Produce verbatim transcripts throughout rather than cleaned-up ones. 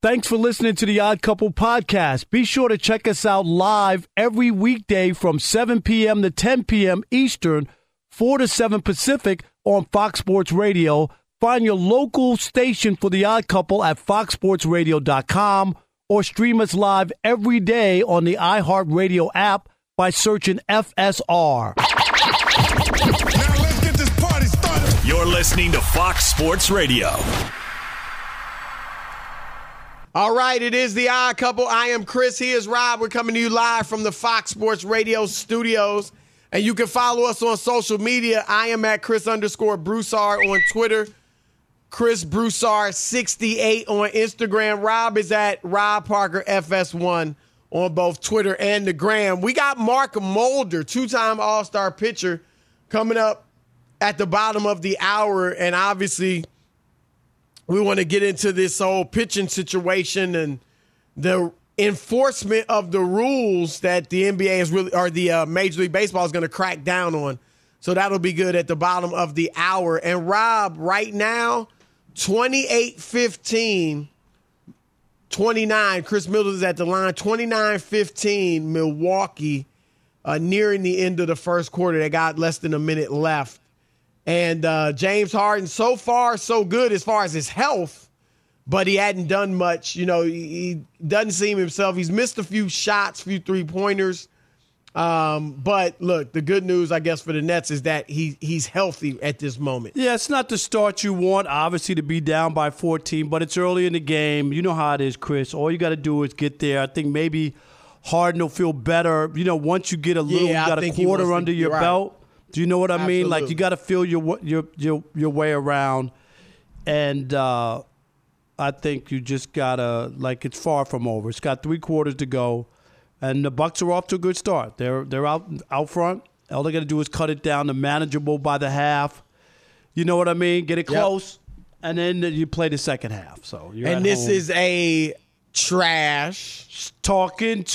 Thanks for listening to the Odd Couple podcast. Be sure to check us out live every weekday from seven p.m. to ten p.m. Eastern, four to seven Pacific on Fox Sports Radio. Find your local station for the Odd Couple at fox sports radio dot com or stream us live every day on the iHeartRadio app by searching F S R. Now let's get this party started. You're listening to Fox Sports Radio. All right, it is the Odd Couple. I am Chris. He is Rob. We're coming to you live from the Fox Sports Radio studios. And you can follow us on social media. I am at Chris underscore Broussard on Twitter. Chris Broussard sixty-eight on Instagram. Rob is at Rob Parker F S one on both Twitter and the Gram. We got Mark Mulder, two-time All-Star pitcher, coming up at the bottom of the hour. And obviously, we want to get into this whole pitching situation and the enforcement of the rules that the N B A is really, or the uh, Major League Baseball is going to crack down on. So that'll be good at the bottom of the hour. And Rob, right now, twenty-eight fifteen, twenty-nine. Chris Middleton is at the line. twenty-nine fifteen, Milwaukee, uh, nearing the end of the first quarter. They got less than a minute left. And uh, James Harden, so far, so good as far as his health, but he hadn't done much. You know, he, he doesn't seem himself. He's missed a few shots, a few three-pointers. Um, but, look, the good news, I guess, for the Nets is that he he's healthy at this moment. Yeah, it's not the start you want, obviously, to be down by fourteen, but it's early in the game. You know how it is, Chris. All you got to do is get there. I think maybe Harden will feel better. You know, once you get a little, Yeah, you got I a think he quarter wants to- under your you're right. belt. Do you know what I mean? Absolutely. Like, you got to feel your your your your way around, and uh, I think you just gotta like it's far from over. It's got three quarters to go, and the Bucks are off to a good start. They're they're out out front. All they got to do is cut it down to manageable by the half. You know what I mean? Get it Yep. close, and then you play the second half. So you're And at this home. is a trash. Talking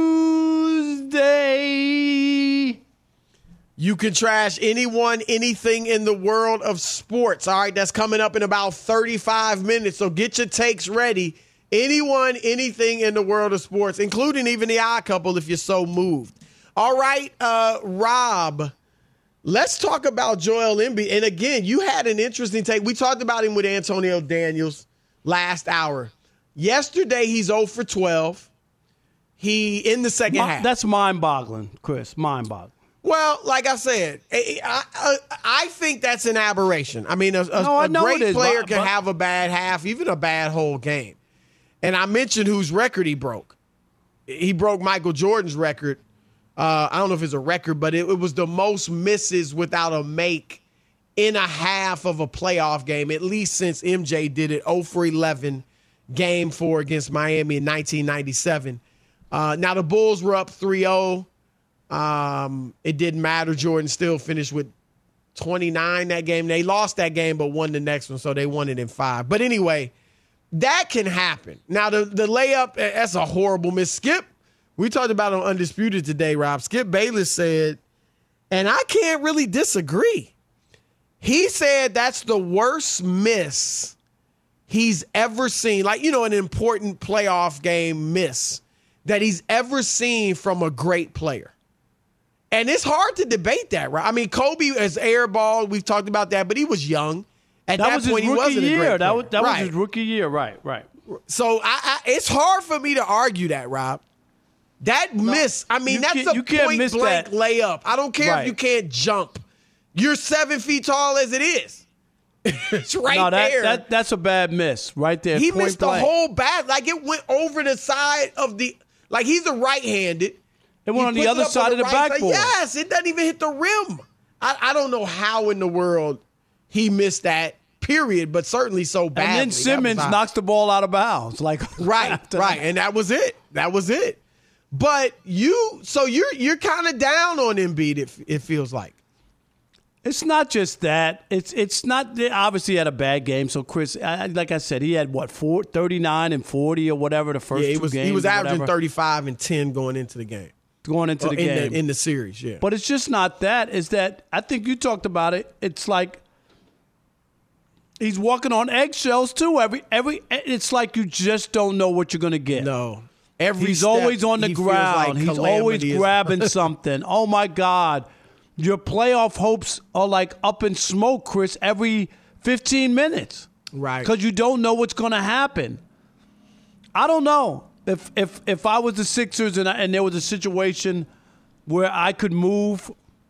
Tuesday. You can trash anyone, anything in the world of sports. All right, that's coming up in about thirty-five minutes. So get your takes ready. Anyone, anything in the world of sports, including even the Odd Couple if you're so moved. All right, uh, Rob, let's talk about Joel Embiid. And again, you had an interesting take. We talked about him with Antonio Daniels last hour. Yesterday, he's zero for twelve. He, in the second Mi- half. That's mind-boggling, Chris. Mind-boggling. Well, like I said, I, I, I think that's an aberration. I mean, a, a, No, I a know great it is, player but- can but- have a bad half, even a bad whole game. And I mentioned whose record he broke. He broke Michael Jordan's record. Uh, I don't know if it's a record, but it, it was the most misses without a make in a half of a playoff game, at least since M J did it, zero for eleven, game four against Miami in nineteen ninety-seven. Uh, now, the Bulls were up three oh. Um, it didn't matter. Jordan still finished with twenty-nine that game. They lost that game, but won the next one, so they won it in five. But anyway, that can happen. Now, the, the layup, that's a horrible miss. Skip, we talked about it on Undisputed today, Rob. Skip Bayless said, and I can't really disagree. He said that's the worst miss he's ever seen. Like, you know, an important playoff game miss that he's ever seen from a great player. And it's hard to debate that, right? I mean, Kobe has airballed. We've talked about that, but he was young. At That, that, was point, his he rookie wasn't a great year. player. That was that right. was his rookie year. Right, right. So I, I, it's hard for me to argue that, Rob. That miss, I mean, you that's can't- a you can't miss point-blank that. layup. I don't care Right. if you can't jump. You're seven feet tall as it is. It's right no, that, there. that that's a bad miss right there. He point missed blank. the whole bat. Like, it went over the side of the – like, he's a right-handed. It went He on the puts other it up side on of the right side. backboard. Yes, it doesn't even hit the rim. I, I don't know how in the world he missed that, period, but certainly so badly. And then That Simmons was odd. knocks the ball out of bounds. Like Right, after right. that. And that was it. That was it. But you – so you're you're kind of down on Embiid, it, it feels like. It's not just that. It's it's not. They obviously had a bad game. So Chris, I, like I said, he had what four, thirty-nine and forty or whatever the first Yeah, he two was games. he was or averaging whatever, thirty-five and ten going into the game. going into Or the in game. the, in the series, yeah. But it's just not that. Is that I think you talked about it. It's like he's walking on eggshells too. Every every it's like you just don't know what you're going to get. No. Every he's step, always on the he ground. Like he's always is- grabbing something. Oh my God. Your playoff hopes are like up in smoke, Chris, every fifteen minutes. Right. Because you don't know what's going to happen. I don't know. If if if I was the Sixers and, I, and there was a situation where I could move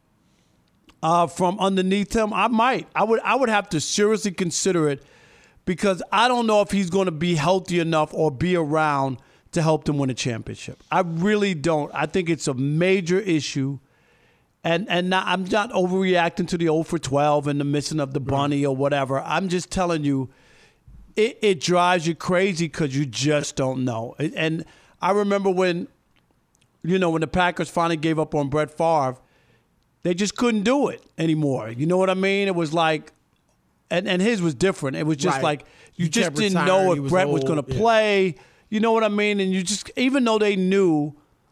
uh, from underneath him, I might. I would I would have to seriously consider it because I don't know if he's going to be healthy enough or be around to help them win a championship. I really don't. I think it's a major issue. And and not, I'm not overreacting to the oh for twelve and the missing of the bunny or whatever. I'm just telling you, it, it drives you crazy because you just don't know. And I remember when, you know, when the Packers finally gave up on Brett Favre, they just couldn't do it anymore. You know what I mean? It was like, and, and his was different. It was just Right. like you He just kept didn't retiring. know He if was Brett was old. going to Yeah. play. You know what I mean? And you just, even though they knew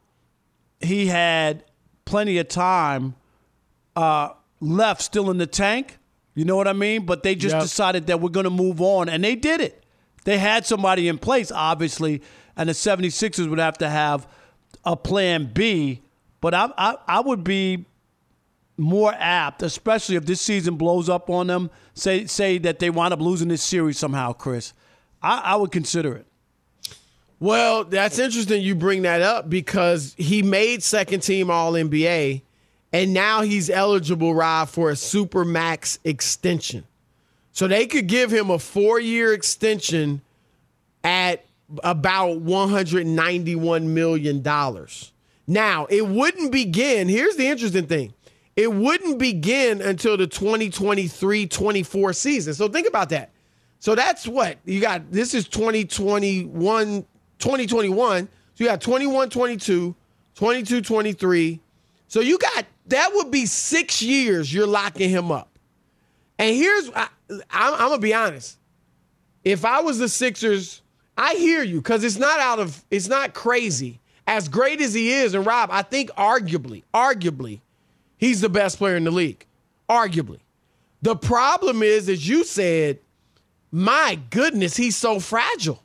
he had plenty of time uh, left still in the tank, you know what I mean? But they just Yep. decided that we're going to move on, and they did it. They had somebody in place, obviously, and the seventy-sixers would have to have a plan B. But I, I, I would be more apt, especially if this season blows up on them, say say that they wind up losing this series somehow, Chris. I, I would consider it. Well, that's interesting you bring that up because he made second team All N B A, and now he's eligible, Rob, for a Supermax extension. So they could give him a four-year extension at about one hundred ninety-one million dollars. Now, it wouldn't begin, here's the interesting thing, it wouldn't begin until the twenty twenty-three twenty-four season. So think about that. So that's what you got. This is twenty twenty-one, twenty twenty-one. So you got twenty-one twenty-two, twenty-two twenty-three. So you got, that would be six years you're locking him up. And here's, I, I'm, I'm going to be honest. If I was the Sixers, I hear you because it's not out of, it's not crazy. As great as he is, and Rob, I think arguably, arguably, he's the best player in the league. Arguably. The problem is, as you said, my goodness, he's so fragile.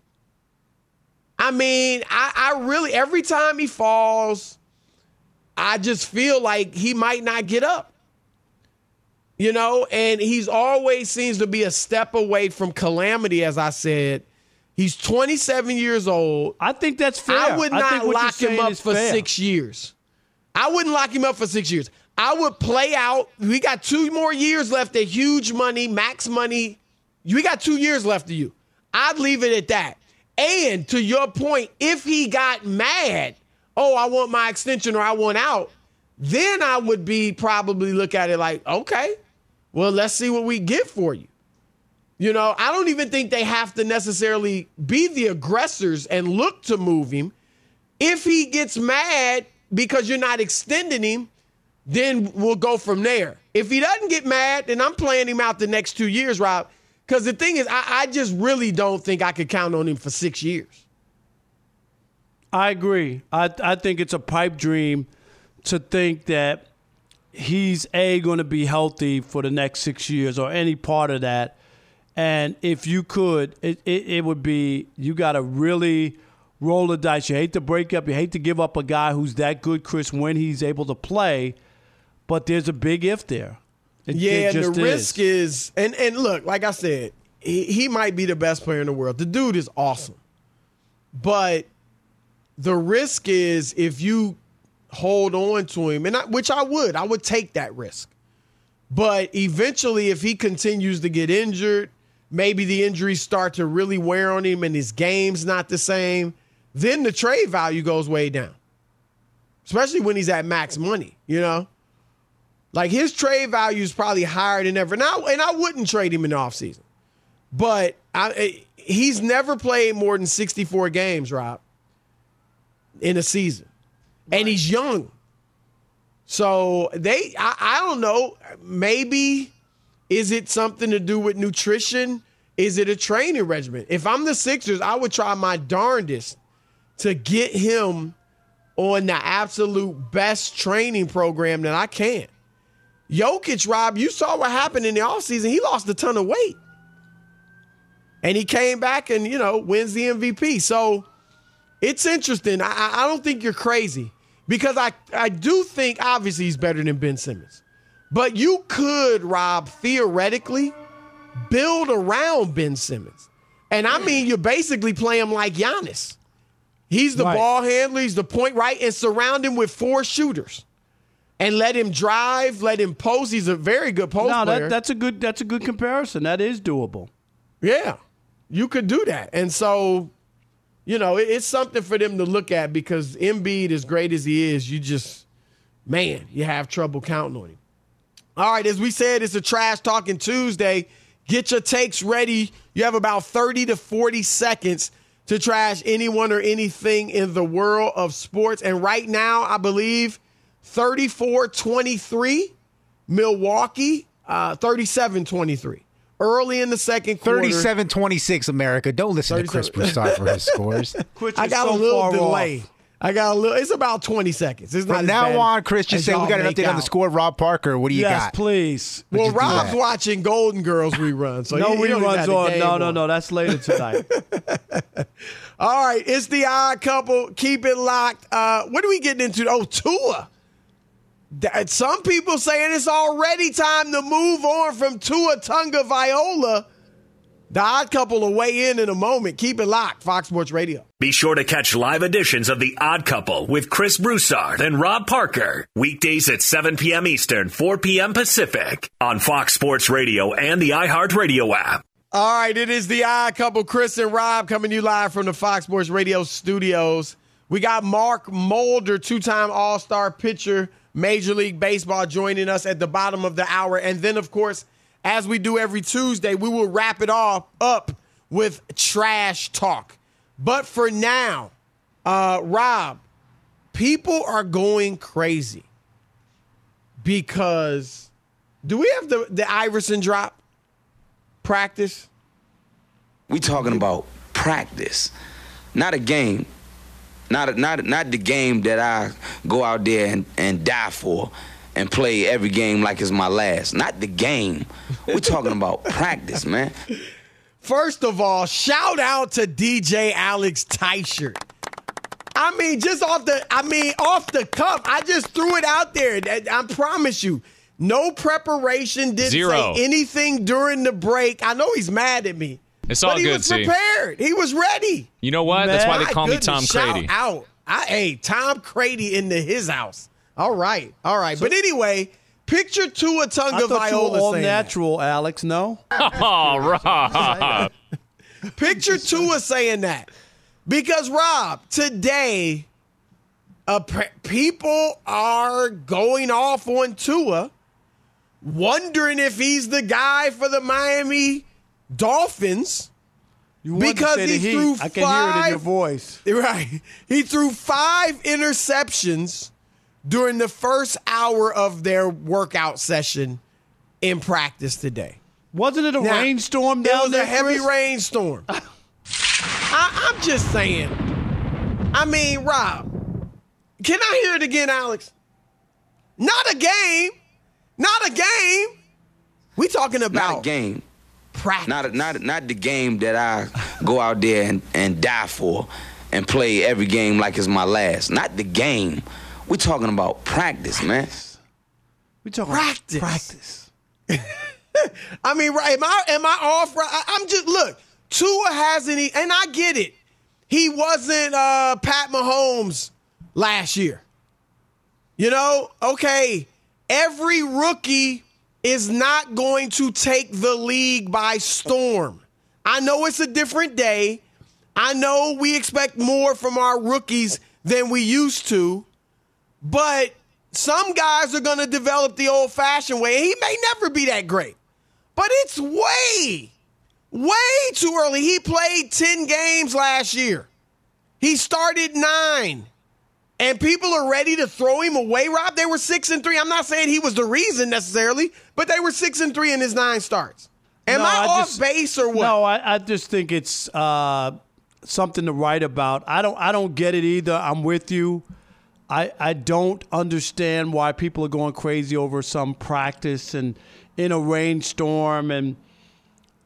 I mean, I, I really, every time he falls, I just feel like he might not get up. You know, and he's always seems to be a step away from calamity, as I said. He's twenty-seven years old. I think that's fair. I would I not think what lock you're him saying up is for fair. six years. I wouldn't lock him up for six years. I would play out. We got two more years left at huge money, max money. We got two years left of you. I'd leave it at that. And to your point, if he got mad, oh, I want my extension or I want out, then I would be probably look at it like, okay, well, let's see what we get for you. You know, I don't even think they have to necessarily be the aggressors and look to move him. If he gets mad because you're not extending him, then we'll go from there. If he doesn't get mad, then I'm playing him out the next two years, Rob. Because the thing is, I, I just really don't think I could count on him for six years. I agree. I I think it's a pipe dream to think that he's A, going to be healthy for the next six years or any part of that. And if you could, it, it, it would be, you got to really roll the dice. You hate to break up. You hate to give up a guy who's that good, Chris, when he's able to play. But there's a big if there. It, Yeah, it and just the risk is. is, and, and look, like I said, he, he might be the best player in the world. The dude is awesome. But the risk is if you hold on to him, and I, which I would, I would take that risk. But eventually, if he continues to get injured, maybe the injuries start to really wear on him and his game's not the same, then the trade value goes way down. Especially when he's at max money, you know? Like his trade value is probably higher than ever. Now, and I wouldn't trade him in the offseason. But I, he's never played more than sixty-four games, Rob, in a season. Right. And he's young. So they, I, I don't know, maybe is it something to do with nutrition? Is it a training regimen? If I'm the Sixers, I would try my darndest to get him on the absolute best training program that I can. Jokic, Rob, you saw what happened in the offseason. He lost a ton of weight. And he came back and, you know, wins the M V P. So it's interesting. I, I don't think you're crazy because I, I do think, obviously, he's better than Ben Simmons. But you could, Rob, theoretically build around Ben Simmons. And, I mean, you basically play him like Giannis. He's the right. ball handler. He's the point, right? And surround him with four shooters. And let him drive, let him post. He's a very good post no, player. That, that's a good that's a good comparison. That is doable. Yeah, you could do that. And so, you know, it, it's something for them to look at because Embiid, as great as he is, you just, man, you have trouble counting on him. All right, as we said, it's a Trash Talking Tuesday. Get your takes ready. You have about thirty to forty seconds to trash anyone or anything in the world of sports. And right now, I believe thirty-four twenty-three, Milwaukee, uh, thirty-seven twenty-three. Early in the second quarter. thirty-seven twenty-six, America. Don't listen to Chris Broussard for his scores. I got so a little delay. Off. I got a little. It's about twenty seconds. It's not From now on, Chris, just say we got an update out. on the score. Rob Parker, what do you yes, got? Yes, please. Well, Rob's watching Golden Girls reruns. So no he, he reruns on. No, no, on. no. That's later tonight. All right, it's the Odd Couple. Keep it locked. Uh, what are we getting into? Oh, Tua. Some people saying it's already time to move on from Tua Tagovailoa. The Odd Couple will weigh in in a moment. Keep it locked. Fox Sports Radio. Be sure to catch live editions of The Odd Couple with Chris Broussard and Rob Parker. Weekdays at seven p.m. Eastern, four p.m. Pacific on Fox Sports Radio and the iHeartRadio app. All right, it is The Odd Couple. Chris and Rob coming to you live from the Fox Sports Radio studios. We got Mark Mulder, two-time All-Star pitcher, Major League Baseball, joining us at the bottom of the hour. And then, of course, as we do every Tuesday, we will wrap it all up with trash talk. But for now, uh, Rob, people are going crazy because do we have the, the Iverson drop practice? We talking about practice, not a game. Not, not, not the game that I go out there and, and die for and play every game like it's my last. Not the game. We're talking about practice, man. First of all, shout out to D J Alex Teichert. I mean, just off the, I mean, off the cuff, I just threw it out there. I promise you, no preparation, didn't Zero. say anything during the break. I know he's mad at me. It's all but he good, was see. prepared. He was ready. You know what? Man, that's why they call me Tom Crady. Shout out. I, hey, Tom Crady into his house. All right. All right. So, but anyway, picture Tua Tagovailoa all saying natural, that. Alex, no? Oh, Rob. Picture Tua saying that. Because, Rob, today, uh, people are going off on Tua, wondering if he's the guy for the Miami Dolphins. You because to say he the threw I can five, hear it in your voice. Right. He threw five interceptions during the first hour of their workout session in practice today. Wasn't it a now, rainstorm down it was there, a heavy Chris? rainstorm. I, I'm just saying. I mean, Rob, can I hear it again, Alex? Not a game. Not a game. We talking about Not a game. Practice. Not, not, not the game that I go out there and, and die for and play every game like it's my last. Not the game. We're talking about practice, man. We talking practice. About practice. I mean, right? Am I am I off? Right? I'm just look. Tua hasn't, and I get it. He wasn't uh, Pat Mahomes last year. You know, okay. Every rookie is not going to take the league by storm. I know it's a different day. I know we expect more from our rookies than we used to, but some guys are going to develop the old-fashioned way. He may never be that great, but it's way, way too early. He played ten games last year. He started nine. And people are ready to throw him away, Rob. They were six and three. I'm not saying he was the reason necessarily, but they were six and three in his nine starts. Am no, I, I off just, base or what? No, I, I just think it's uh, something to write about. I don't. I don't get it either. I'm with you. I I don't understand why people are going crazy over some practice and in a rainstorm and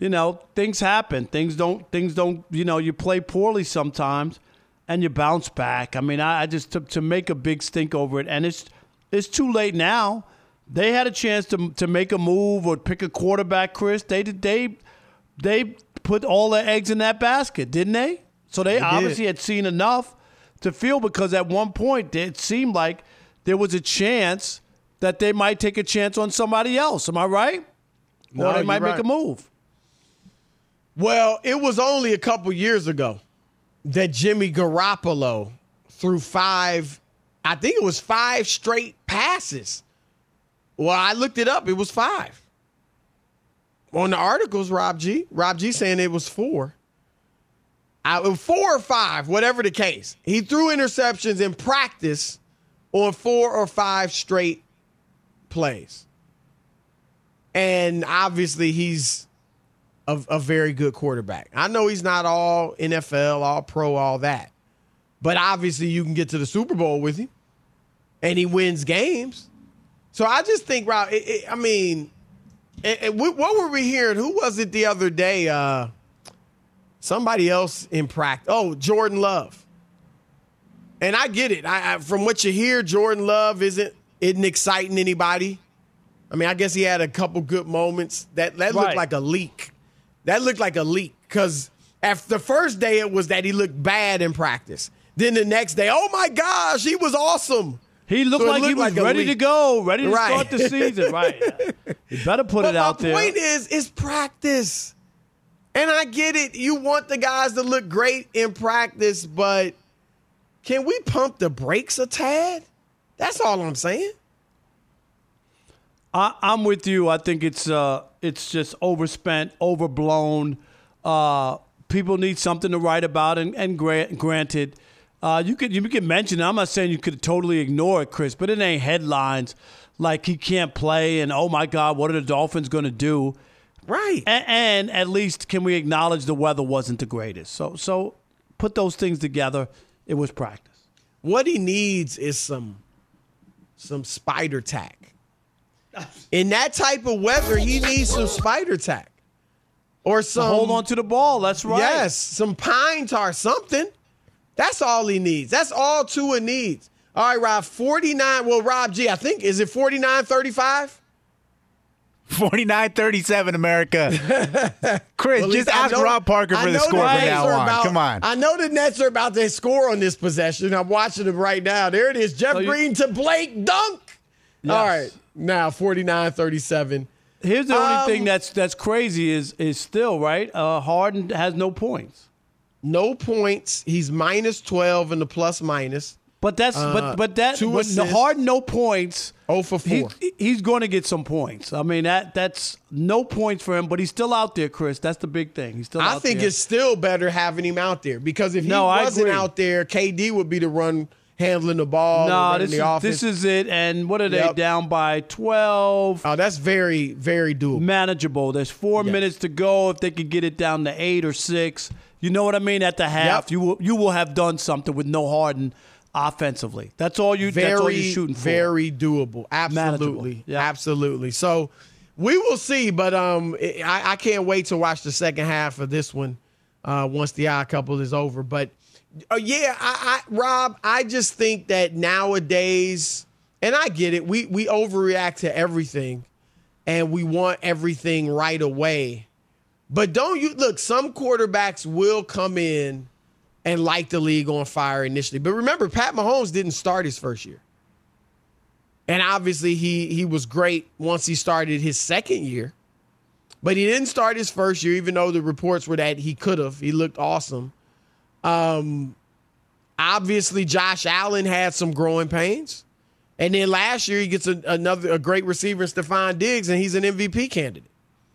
you know, things happen. Things don't, things don't, you know, you play poorly sometimes and you bounce back. I mean, I, I just, to, to make a big stink over it, and it's it's too late now. They had a chance to to make a move or pick a quarterback, Chris. They did, they, they put all their eggs in that basket, didn't they? So they, they obviously had seen enough to feel, because at one point it seemed like there was a chance that they might take a chance on somebody else. Am I right? No, or they might right. make a move. Well, it was only a couple years ago that Jimmy Garoppolo threw five, I think it was five straight passes. Well, I looked it up. It was five. On the articles, Rob G. Rob G saying it was four. I, four or five, whatever the case. He threw interceptions in practice on four or five straight plays. And obviously he's a, a very good quarterback. I know he's not all N F L, all pro, all that. But obviously you can get to the Super Bowl with him. And he wins games. So I just think, Rob, it, it, I mean, it, it, what were we hearing? Who was it the other day? Uh, somebody else in practice. Oh, Jordan Love. And I get it. I, I, from what you hear, Jordan Love isn't, isn't exciting anybody. I mean, I guess he had a couple good moments. That, that looked Right. like a leak. That looked like a leak. Because after the first day, it was that he looked bad in practice. Then the next day, oh, my gosh, he was awesome. He looked So it like he looked was like a ready leak. to go, ready to Right. start the season. Right. You better put But it out my there. point is, it's practice. And I get it. You want the guys to look great in practice, but can we pump the brakes a tad? That's all I'm saying. I, I'm with you. I think it's uh, it's just overspent, overblown. Uh, people need something to write about, and, and grant, granted, uh, you could you could mention it. I'm not saying you could totally ignore it, Chris, but it ain't headlines like he can't play and, oh, my God, what are the Dolphins going to do? Right. And, and at least can we acknowledge the weather wasn't the greatest? So, so put those things together. It was practice. What he needs is some some spider tack. In that type of weather, he needs some spider tack. Or some Hold on to the ball. That's right. Yes, some pine tar, something. That's all he needs. That's all Tua needs. All right, Rob, forty-nine. Well, Rob G, I think, is it forty-nine thirty-five? forty-nine thirty-seven, America. Chris, Well, at just least I ask know- Rob Parker I for the know score the from Nets now are on. about- Come on. I know the Nets are about to score on this possession. I'm watching them right now. There it is. Jeff So you- Green to Blake dunk. Yes. All right, now forty-nine thirty-seven. Here's the only Um, thing that's that's crazy is is still right. Uh, Harden has no points, No points. He's minus twelve in the plus minus. but that's Uh, but but that two when the assists. Harden no points. Oh for four. He, he's going to get some points. I mean that that's no points for him, but he's still out there, Chris. That's the big thing. He's still. I out think there. it's still better having him out there because if he No, I wasn't agree. out there, K D would be the run handling the ball. no. and running This the is offense. this is it. And what are they Yep. down by twelve? Oh, that's very, very doable. Manageable. There's four Yes. minutes to go. If they could get it down to eight or six, you know what I mean. At the half, Yep. you will you will have done something with no Harden offensively. That's all you. Very, that's all you're shooting for. very doable. Absolutely, Manageable. Yeah. absolutely. So we will see, but um, I, I can't wait to watch the second half of this one uh, once the Odd Couple is over. But uh, yeah, I, I, Rob, I just think that nowadays, and I get it, we we overreact to everything, and we want everything right away. But don't you look? Some quarterbacks will come in and light the league on fire initially. But remember, Pat Mahomes didn't start his first year. And obviously he he was great once he started his second year. But he didn't start his first year, even though the reports were that he could have. He looked awesome. Um, obviously, Josh Allen had some growing pains. And then last year he gets a, another a great receiver, Stephon Diggs, and he's an M V P candidate.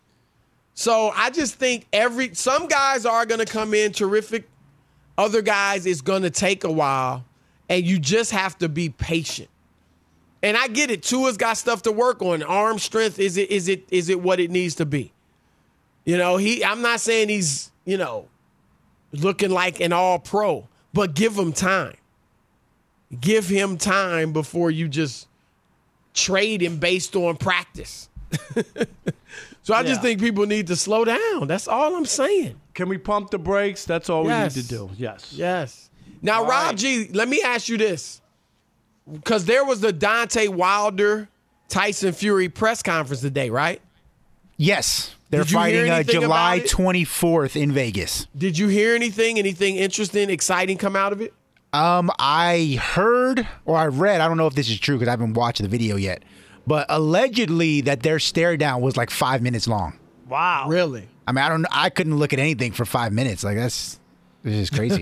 So I just think every some guys are going to come in terrific. Other guys, it's going to take a while, and you just have to be patient. And I get it. Tua's got stuff to work on. Arm strength, is it is it is it what it needs to be? You know, he. I'm not saying he's, you know, looking like an all-pro, but give him time. Give him time before you just trade him based on practice. So I Yeah. just think people need to slow down. That's all I'm saying. Can we pump the brakes? That's all Yes. we need to do. Yes. Yes. Now, All Rob right. G, let me ask you this. Because there was the Deontay Wilder, Tyson Fury press conference today, right? Yes. They're Did you hear fighting uh, anything July about it? twenty-fourth in Vegas. Did you hear anything, anything interesting, exciting come out of it? Um, I heard or I read, I don't know if this is true because I haven't watched the video yet, but allegedly that their stare down was like five minutes long. Wow. Really? I mean, I don't I couldn't look at anything for five minutes. Like, that's, this is crazy.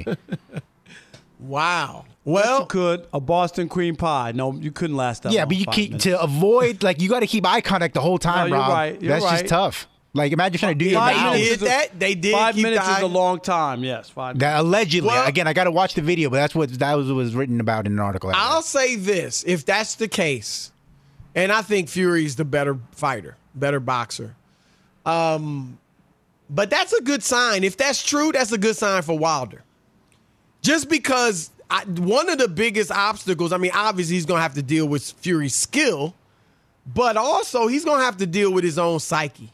Wow. Well, Well, you could a Boston cream pie. No, you couldn't last that yeah, long, but you five keep, minutes. to avoid, like, you got to keep eye contact the whole time, No, you're Rob. right, you're That's right. just tough. Like, imagine trying to do your Five they mouth. minutes did is a- that. They did Five keep minutes the is eye- a long time. Yes, five minutes. That allegedly, Well- again, I got to watch the video, but that's what that was was written about in an article. I read. I'll say this. If that's the case, and I think Fury's the better fighter, better boxer. Um, but that's a good sign. If that's true, that's a good sign for Wilder. Just because I, one of the biggest obstacles, I mean, obviously he's going to have to deal with Fury's skill, but also he's going to have to deal with his own psyche.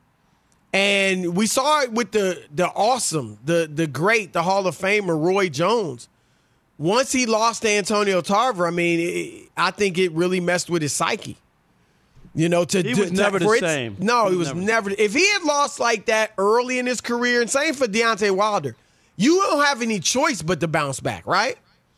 And we saw it with the the awesome, the the great, the Hall of Famer Roy Jones. Once he lost to Antonio Tarver, I mean, it, I think it really messed with his psyche. You know, to He to- was never to- the for it- same. No, He he was was never- never. If he had lost like that early in his career, and same for Deontay Wilder, you don't have any choice but to bounce back, right?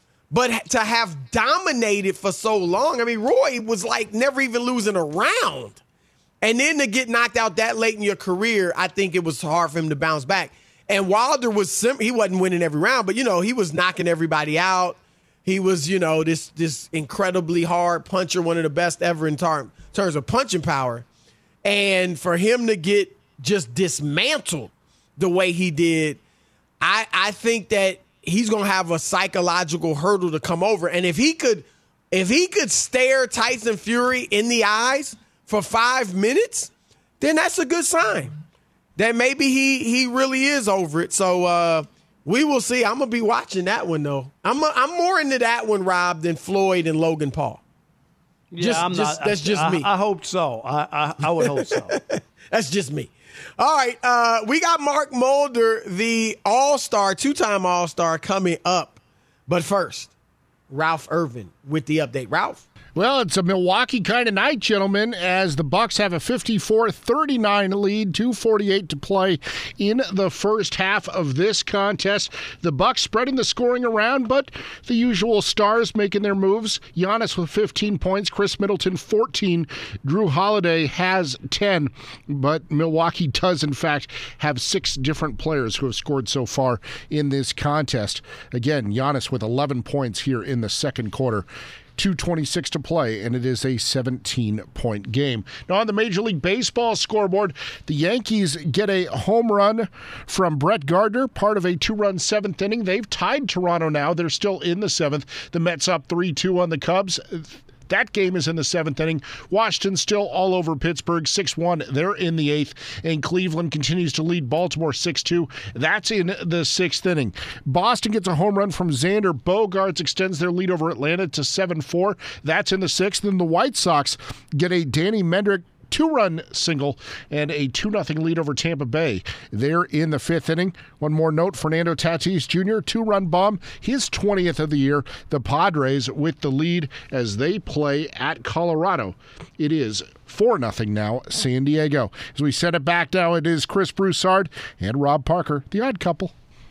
But to have dominated for so long, I mean, Roy was like never even losing a round. And then to get knocked out that late in your career, I think it was hard for him to bounce back. And Wilder was sim- he wasn't winning every round, but you know, he was knocking everybody out. He was, you know, this this incredibly hard puncher, one of the best ever in tar- terms of punching power. And for him to get just dismantled the way he did, I I think that he's going to have a psychological hurdle to come over. And if he could if he could stare Tyson Fury in the eyes for five minutes, then that's a good sign that maybe he he really is over it. So uh, we will see. I'm gonna be watching that one though. I'm a, I'm more into that one, Rob, than Floyd and Logan Paul. Yeah, Just- I'm just- not, that's just I, me. I, I hope so. I, I I would hope so. That's just me. All right, uh, we got Mark Mulder, the All-Star, two-time All-Star, coming up. But first, Ralph Irvin with the update. Ralph? Well, it's a Milwaukee kind of night, gentlemen, as the Bucks have a fifty-four thirty-nine lead, two forty-eight to play in the first half of this contest. The Bucks spreading the scoring around, but the usual stars making their moves. Giannis with fifteen points, Chris Middleton fourteen, Drew Holiday has ten, but Milwaukee does, in fact, have six different players who have scored so far in this contest. Again, Giannis with eleven points here in the second quarter. two twenty-six to play, and it is a seventeen-point game. Now, on the Major League Baseball scoreboard, the Yankees get a home run from Brett Gardner, part of a two-run seventh inning. They've tied Toronto now. They're still in the seventh. The Mets up three two on the Cubs. That game is in the seventh inning. Washington still all over Pittsburgh, six one. They're in the eighth. And Cleveland continues to lead Baltimore six two. That's in the sixth inning. Boston gets a home run from Xander Bogaerts, extends their lead over Atlanta to seven four. That's in the sixth. And the White Sox get a Danny Mendrick two-run single and a two nothing lead over Tampa Bay. They're in the fifth inning. One more note, Fernando Tatis Junior, two-run bomb, his twentieth of the year. The Padres with the lead as they play at Colorado. It is four nothing now, San Diego. As we set it back now, it is Chris Broussard and Rob Parker, the odd couple.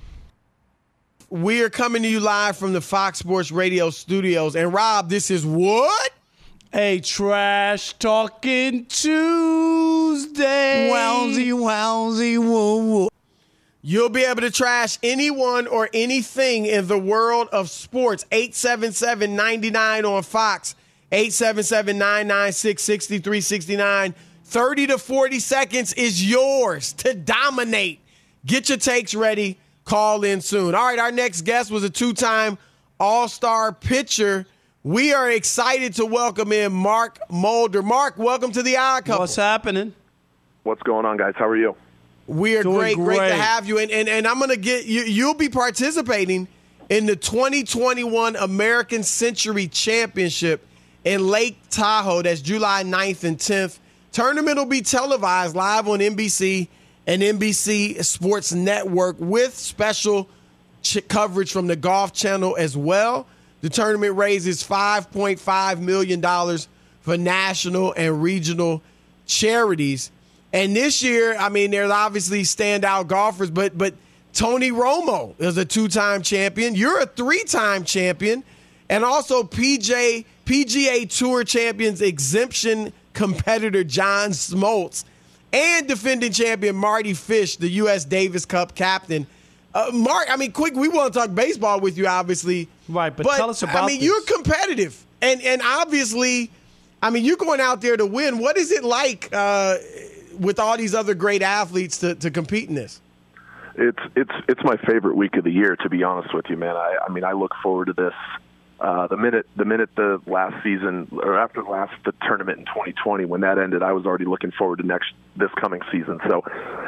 We are coming to you live from the Fox Sports Radio studios. And Rob, this is what? A trash talking Tuesday. Wowsy, wowsy, woo, woo. You'll be able to trash anyone or anything in the world of sports. eight seven seven, nine nine on Fox. eight seven seven, nine nine six, six three six nine. thirty to forty seconds is yours to dominate. Get your takes ready. Call in soon. All right, our next guest was a two-time All-Star pitcher. We are excited to welcome in Mark Mulder. Mark, welcome to the Odd Couple. What's happening? What's going on, guys? How are you? We are Doing great, great, great. to have you. And and, and I'm going to get you, you'll be participating in the twenty twenty-one American Century Championship in Lake Tahoe. That's July ninth and tenth, Tournament will be televised live on N B C and N B C Sports Network with special ch- coverage from the Golf Channel as well. The tournament raises five point five million dollars for national and regional charities. And this year, I mean, there's obviously standout golfers, but but Tony Romo is a two-time champion. You're a three-time champion. And also P J, P G A Tour Champions exemption competitor John Smoltz and defending champion Marty Fish, the U S Davis Cup captain. Uh, Mark, I mean, quick, we want to talk baseball with you, obviously. Right, but, but tell us about I mean, this. you're competitive. And, and obviously, I mean, you're going out there to win. What is it like uh, with all these other great athletes to, to compete in this? It's it's it's my favorite week of the year, to be honest with you, man. I, I mean, I look forward to this. Uh, the minute the minute the last season, or after the last the tournament in twenty twenty, when that ended, I was already looking forward to next this coming season. So,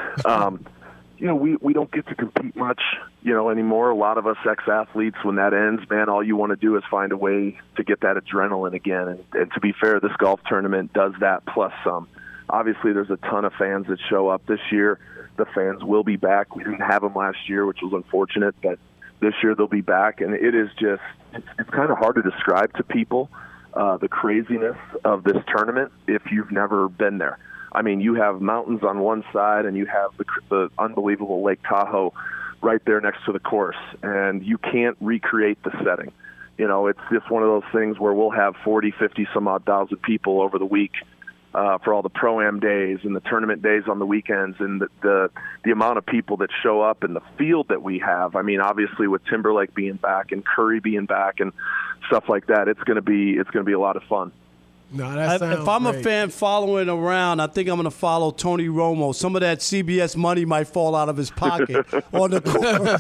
um, you know, we, we don't get to compete much, you know, anymore. A lot of us ex-athletes, when that ends, man, all you want to do is find a way to get that adrenaline again. And, and to be fair, this golf tournament does that plus some. Obviously, there's a ton of fans that show up this year. The fans will be back. We didn't have them last year, which was unfortunate, but this year they'll be back. And it is just, it's, it's kind of hard to describe to people uh, the craziness of this tournament if you've never been there. I mean, you have mountains on one side and you have the, the unbelievable Lake Tahoe right there next to the course, and you can't recreate the setting. You know, it's just one of those things where we'll have forty, fifty, some odd thousand people over the week uh, for all the Pro-Am days and the tournament days on the weekends, and the, the the amount of people that show up and the field that we have. I mean, obviously with Timberlake being back and Curry being back and stuff like that, it's going to be it's going to be a lot of fun. No, that sounds if I'm great. a fan following around, I think I'm going to follow Tony Romo. Some of that C B S money might fall out of his pocket on the course.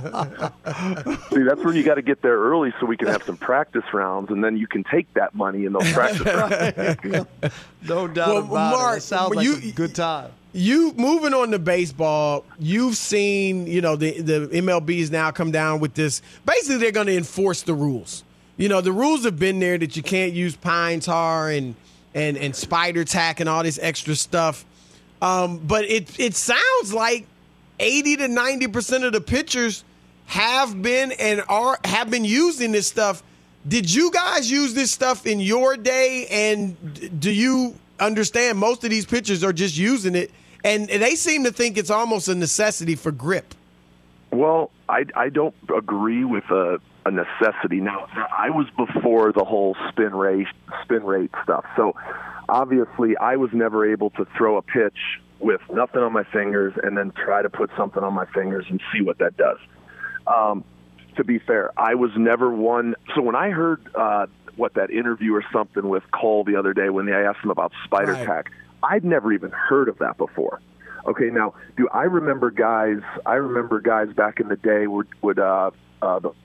See, that's where you got to get there early so we can have some practice rounds, and then you can take that money in those practice rounds. No doubt Well, about Mark, it. It sounds like you- a good time. You moving on to baseball, you've seen, you know, the, the M L B's now come down with this. Basically, they're going to enforce the rules. You know, the rules have been there that you can't use pine tar and and, and spider tack and all this extra stuff. Um, but it it sounds like eighty to ninety percent of the pitchers have been and are have been using this stuff. Did you guys use this stuff in your day? And d- do you understand most of these pitchers are just using it, and they seem to think it's almost a necessity for grip? Well, I, I don't agree with a, a necessity. Now, I was before the whole spin rate, spin rate stuff. So, obviously, I was never able to throw a pitch with nothing on my fingers and then try to put something on my fingers and see what that does. Um, to be fair, I was never one. So when I heard uh, what that interview or something with Cole the other day when they asked him about spider Right. tack, I'd never even heard of that before. Okay, now, do I remember guys? I remember guys back in the day would would uh, uh, the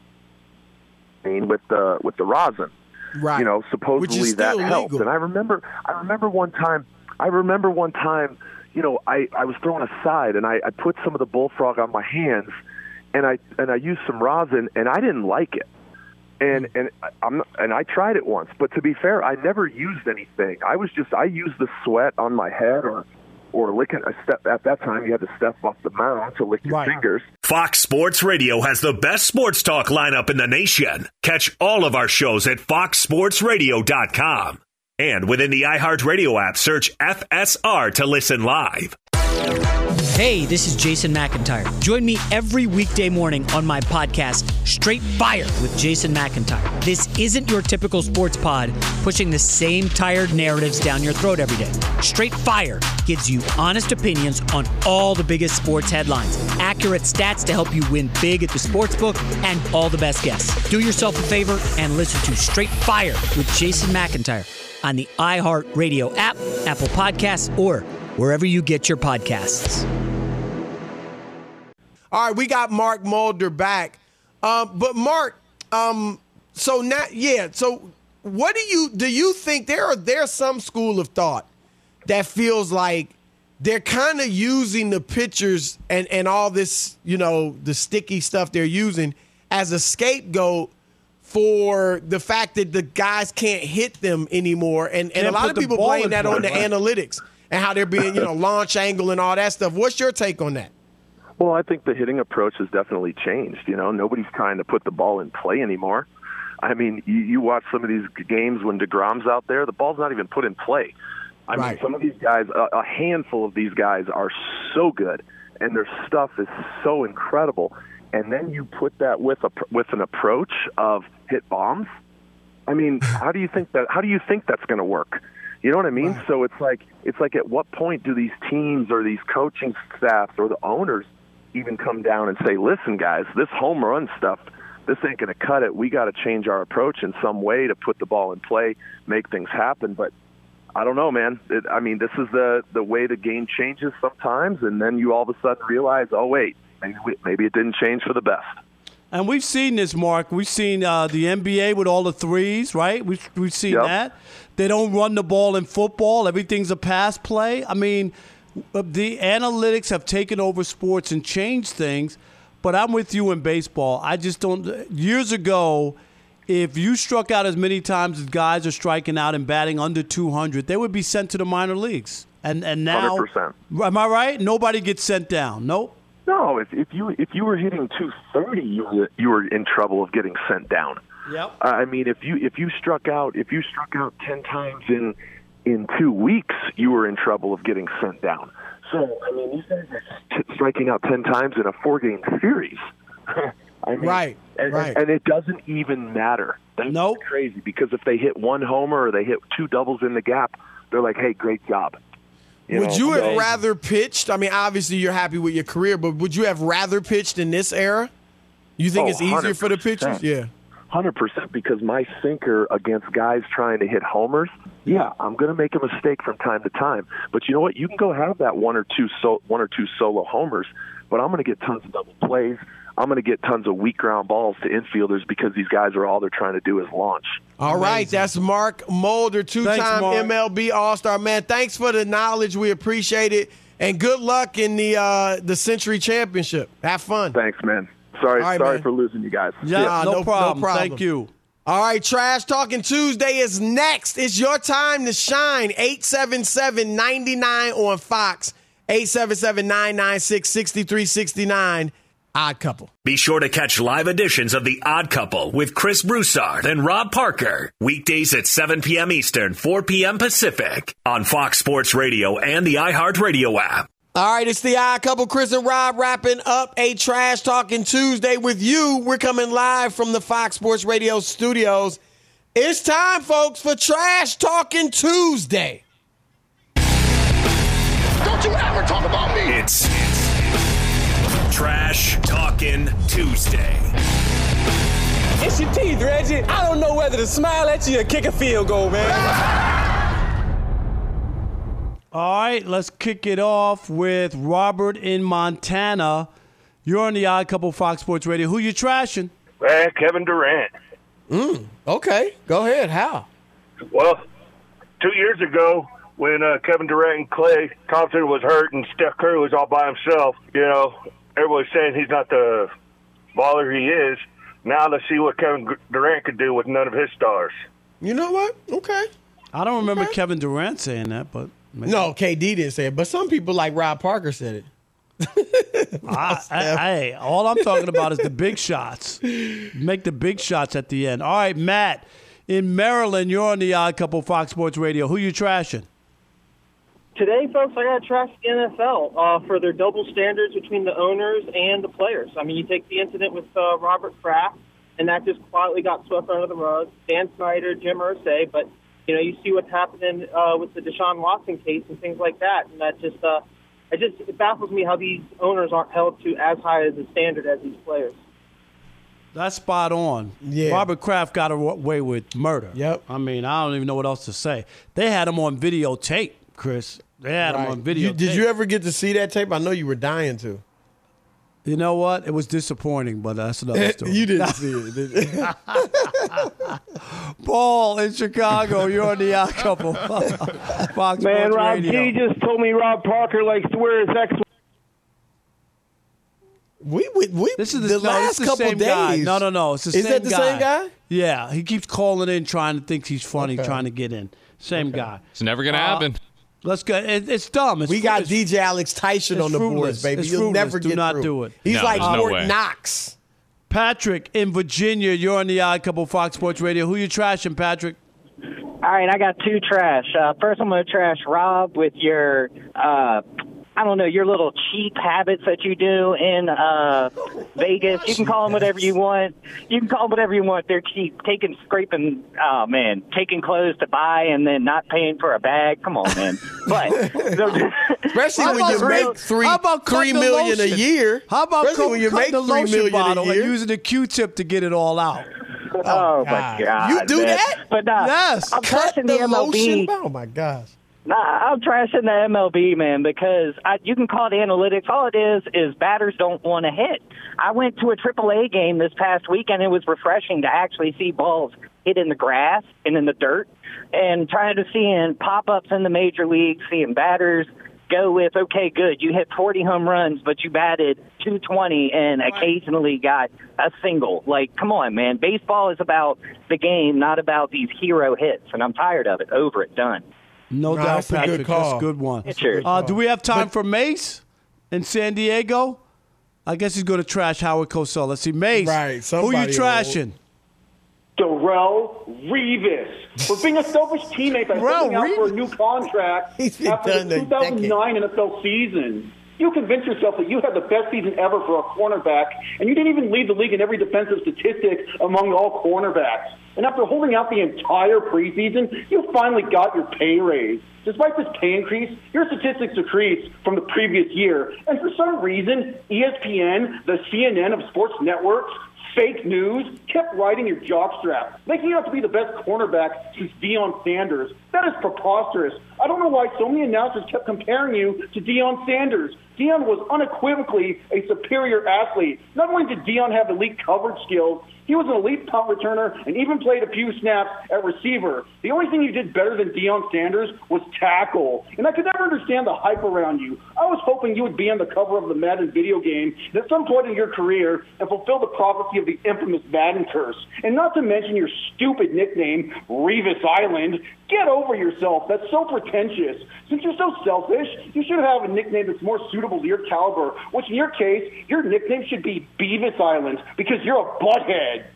with the with the rosin, Right. you know, Which supposedly is still that helped. legal. And I remember, I remember one time, I remember one time, you know, I, I was throwing a side and I, I put some of the bullfrog on my hands, and I and I used some rosin, and I didn't like it. And and I'm not, and I tried it once, but to be fair, I never used anything. I was just I used the sweat on my head or or licking a step. At that time, you had to step off the mound to lick your Right. fingers. Fox Sports Radio has the best sports talk lineup in the nation. Catch all of our shows at fox sports radio dot com. And within the iHeartRadio app, search F S R to listen live. Hey, this is Jason McIntyre. Join me every weekday morning on my podcast, Straight Fire with Jason McIntyre. This isn't your typical sports pod pushing the same tired narratives down your throat every day. Straight Fire gives you honest opinions on all the biggest sports headlines, accurate stats to help you win big at the sportsbook, and all the best guests. Do yourself a favor and listen to Straight Fire with Jason McIntyre on the iHeartRadio app, Apple Podcasts, or wherever you get your podcasts. All right, we got Mark Mulder back. Uh, but Mark, um, so now, yeah. So, what do you do? You think there are there's some school of thought that feels like they're kind of using the pitchers and and all this, you know, the sticky stuff they're using as a scapegoat for the fact that the guys can't hit them anymore. And, and Can't a lot put of the people ball blame in that front, on the right? analytics and how they're being, you know, launch angle and all that stuff. What's your take on that? Well, I think the hitting approach has definitely changed. You know, nobody's trying to put the ball in play anymore. I mean, you, you watch some of these games when DeGrom's out there, the ball's not even put in play. I Right. mean, some of these guys, a, a handful of these guys are so good, and their stuff is so incredible. And then you put that with a with an approach of hit bombs. I mean, how do you think that? How do you think that's going to work? You know what I mean? Right. So it's like it's like at what point do these teams or these coaching staffs or the owners even come down and say, "Listen, guys, this home run stuff, this ain't going to cut it. We got to change our approach in some way to put the ball in play, make things happen." But I don't know, man. It, I mean, this is the the way the game changes sometimes, and then you all of a sudden realize, oh wait, maybe we, maybe it didn't change for the best. And we've seen this, Mark. We've seen uh, the N B A with all the threes, right? We've, we've seen Yep. that. They don't run the ball in football. Everything's a pass play. I mean, the analytics have taken over sports and changed things, but I'm with you in baseball. I just don't – years ago, if you struck out as many times as guys are striking out and batting under two hundred, they would be sent to the minor leagues. And and now – one hundred percent. Am I right? Nobody gets sent down. Nope. No, if, if you if you were hitting two thirty, you were, you were in trouble of getting sent down. Yep. Uh, I mean, if you if you struck out if you struck out ten times in in two weeks, you were in trouble of getting sent down. So I mean, these guys are t- striking out ten times in a four game series. I mean, Right, and, right. And it doesn't even matter. That's Nope. crazy because if they hit one homer or they hit two doubles in the gap, they're like, "Hey, great job." You would know, you have so- rather pitched? I mean, obviously you're happy with your career, but would you have rather pitched in this era? You think Oh, it's easier for the one hundred percent. pitchers? Yeah. one hundred percent because my sinker against guys trying to hit homers, yeah, I'm going to make a mistake from time to time. But you know what? You can go have that one or two so, one or two solo homers, but I'm going to get tons of double plays. I'm going to get tons of weak ground balls to infielders because these guys are all they're trying to do is launch. All right, that's Mark Mulder, Thanks, two-time Mark. M L B All-Star. Man, thanks for the knowledge. We appreciate it. And good luck in the uh, the Century Championship. Have fun. Thanks, man. Sorry, All right, sorry man. for losing you guys. Yeah, Nah, no, no- no problem. problem. Thank you. All right, Trash Talking Tuesday is next. It's your time to shine. eight seven seven, nine nine on Fox. eight seven seven, nine nine six, six three six nine. Odd Couple. Be sure to catch live editions of The Odd Couple with Chris Broussard and Rob Parker. Weekdays at seven p.m. Eastern, four p.m. Pacific on Fox Sports Radio and the iHeartRadio app. All right, it's the Odd Couple. Chris and Rob wrapping up a Trash Talking Tuesday with you. We're coming live from the Fox Sports Radio studios. It's time, folks, for Trash Talking Tuesday. Don't you ever talk about me. It's Trash Talking Tuesday. It's your teeth, Reggie. I don't know whether to smile at you or kick a field goal, man. All right, let's kick it off with Robert in Montana. You're on the Odd Couple Fox Sports Radio. Who you trashing? Man, Kevin Durant. Mm, okay, go ahead. How? Well, two years ago, when uh, Kevin Durant and Klay Thompson was hurt and Steph Curry was all by himself, you know, everybody's saying he's not the baller he is. Now let's see what Kevin Durant could do with none of his stars. You know what? Okay. I don't remember Kevin Durant saying that, but maybe. No, K D didn't say it, but some people like Rob Parker said it. I, I, hey, all I'm talking about is the big shots. Make the big shots at the end. All right, Matt, in Maryland, you're on the Odd Couple Fox Sports Radio. Who you trashing? Today, folks, I got to trash the N F L uh, for their double standards between the owners and the players. I mean, you take the incident with uh, Robert Kraft, and that just quietly got swept under the rug. Dan Snyder, Jim Irsay, but you know, you see what's happening uh, with the Deshaun Watson case and things like that, and that just, uh, it just it baffles me how these owners aren't held to as high as a standard as these players. That's spot on. Yeah. Robert Kraft got away with murder. Yep. I mean, I don't even know what else to say. They had him on videotape, Chris. They had him Right. on video. You- did you ever get to see that tape? I know you were dying to. You know what? It was disappointing, but that's another story. You didn't see it, did you? Paul in Chicago, you're on the Odd Couple. Fox Man, Sports Rob Radio. G just told me Rob Parker likes to wear his ex. We we, we This is the, the no, last this is the couple same days. guy. No, no, no. It's the is same that the guy. same guy? Yeah, he keeps calling in, trying to think he's funny, Okay. trying to get in. Same Okay. guy. It's never gonna Uh, happen. Let's go. It, it's dumb. It's We got it's, D J Alex Tyson it's on the fruitless. boards, baby. It's You'll fruitless. never Do get not through. do it. He's No, like there's no Fort way. Knox. Patrick in Virginia. You're on the Odd Couple Fox Sports Radio. Who you trashing, Patrick? All right, I got two trash. Uh, first, I'm going to trash Rob with your, uh, I don't know, your little cheap habits that you do in uh, Vegas. You can call them whatever you want. You can call them whatever you want. They're cheap. Taking, scraping, oh, man, taking clothes to buy and then not paying for a bag. Come on, man. But Especially How when you about- make three how about three cutting the million a lotion? year. How about Especially cut, when you cut make the three lotion million bottle a year. and using a Q-tip to get it all out? Oh, my God. You do man. that? But uh, Yes. I'm Cut trashing the the M L B. lotion. Oh my gosh. Nah, I'm trashing the M L B, man, because I, you can call it analytics. All it is is batters don't want to hit. I went to a triple A game this past week, and it was refreshing to actually see balls hit in the grass and in the dirt, and trying to see in pop-ups in the major leagues, seeing batters go with, okay, good, you hit forty home runs, but you batted two twenty and occasionally got a single. Like, come on, man. Baseball is about the game, not about these hero hits, and I'm tired of it. Over it. Done. No Nah, doubt, that's a good Patrick. call. That's a good one. It's yours. Uh, do we have time for Mace in San Diego? I guess he's going to trash Howard Cosell. Let's see, Mace. Right, Who you somebody trashing? Darrell Revis for being a selfish teammate by Darrell holding out for a Revis? new contract He's been after done the a two thousand nine N F L season. You convinced yourself that you had the best season ever for a cornerback, and you didn't even lead the league in every defensive statistic among all cornerbacks. And after holding out the entire preseason, you finally got your pay raise. Despite this pay increase, your statistics decreased from the previous year. And for some reason, E S P N, the C N N of sports networks, fake news, kept riding your jockstrap, making you out to be the best cornerback since Deion Sanders. That is preposterous. I don't know why so many announcers kept comparing you to Deion Sanders. Deion was unequivocally a superior athlete. Not only did Deion have elite coverage skills, he was an elite punt returner and even played a few snaps at receiver. The only thing you did better than Deion Sanders was tackle. And I could never understand the hype around you. I was hoping you would be on the cover of the Madden video game at some point in your career and fulfill the prophecy of the infamous Madden curse. And not to mention your stupid nickname, Revis Island. Get over yourself. That's so pretentious. Since you're so selfish, you should have a nickname that's more suitable to your caliber, which in your case, your nickname should be Beavis Island because you're a butthead.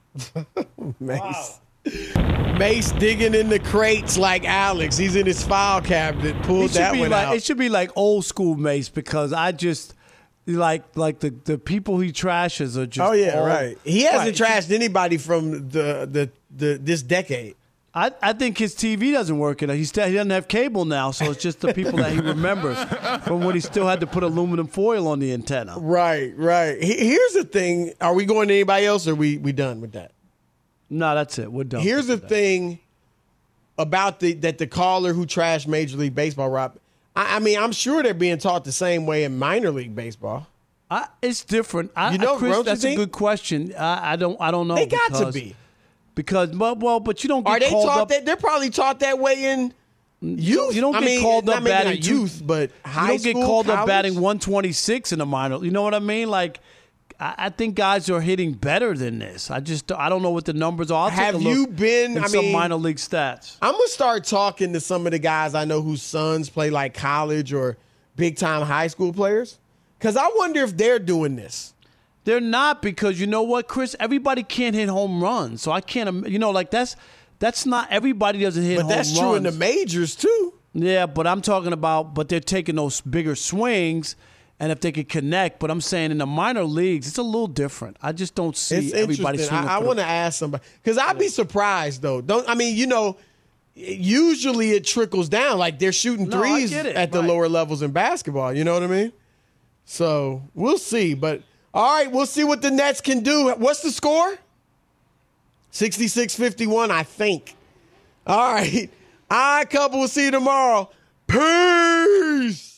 Mace. Mace digging in the crates like Alex. He's in his file cabinet. Pulled It should that be one like out. it should be like old school Mace because I just like like the, the people he trashes are just. Oh yeah, all- right. He hasn't Right. trashed anybody from the the, the this decade. I, I think his T V doesn't work. Enough. He still he doesn't have cable now, so it's just the people that he remembers from when he still had to put aluminum foil on the antenna. Right, right. He- Here's the thing. Are we going to anybody else or are we we done with that? No, that's it. We're done. Here's the with that. thing about the that the caller who trashed Major League Baseball, Rob. I, I mean, I'm sure they're being taught the same way in minor league baseball. I, it's different. I, You know, Chris, don't you that's think? a good question. I, I don't I don't know. They got to because- be. Because well, well, but you don't get Are they called taught up. that? They're probably taught that way in youth. You don't I get mean, called not up maybe not batting two- youth, but high You don't school, get called up college? batting one twenty-six in a minor. You know what I mean? Like, I, I think guys are hitting better than this. I just I don't know what the numbers are. I'll take Have a look you been? in I some mean, minor league stats. I'm gonna start talking to some of the guys I know whose sons play like college or big time high school players, because I wonder if they're doing this. They're not because you know what, Chris? Everybody can't hit home runs, so I can't. im- You know, like that's that's not everybody doesn't hit But home that's runs. true in the majors too. Yeah, but I'm talking about, but they're taking those bigger swings, and if they could connect. But I'm saying in the minor leagues, it's a little different. I just don't see It's everybody interesting. swinging. I, I for the- want to ask somebody because I'd be surprised though. Don't I mean you know? Usually it trickles down like they're shooting No, I threes get it. at the Right. lower levels in basketball. You know what I mean? So we'll see. But all right, we'll see what the Nets can do. What's the score? sixty-six fifty-one, I think. All right. All right, couple. We'll see you tomorrow. Peace.